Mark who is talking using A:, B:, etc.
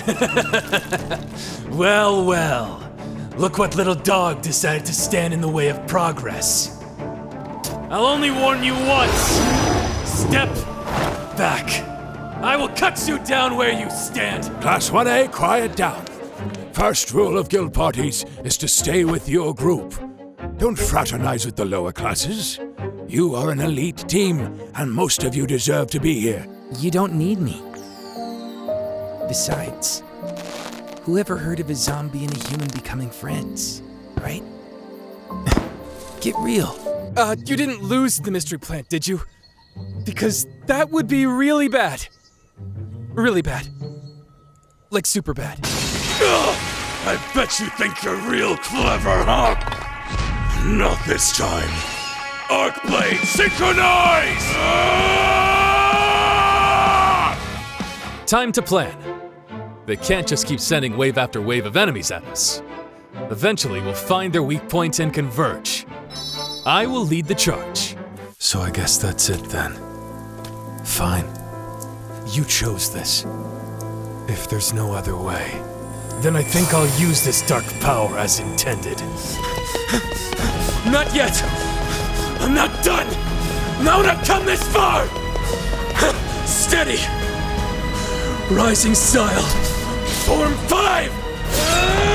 A: Well, well. Look what little dog decided to stand in the way of progress. I'll only warn you once. Step back. I will cut you down where you stand.
B: Class 1A, quiet down. First rule of guild parties is to stay with your group. Don't fraternize with the lower classes. You are an elite team, and most of you deserve to be here.
C: You don't need me. Besides, who ever heard of a zombie and a human becoming friends, right? Get real.
A: You didn't lose the mystery plant, did you? Because that would be really bad. Really bad. Like super bad.
B: I bet you think you're real clever, huh? Not this time. Arcblade, synchronize!
D: Time to plan. They can't just keep sending wave after wave of enemies at us. Eventually, we'll find their weak points and converge. I will lead the charge.
A: So I guess that's it then. Fine. You chose this. If there's no other way, then I think I'll use this dark power as intended. Not yet! I'm not done! Now that I've come this far! Steady! Rising style! Form 5!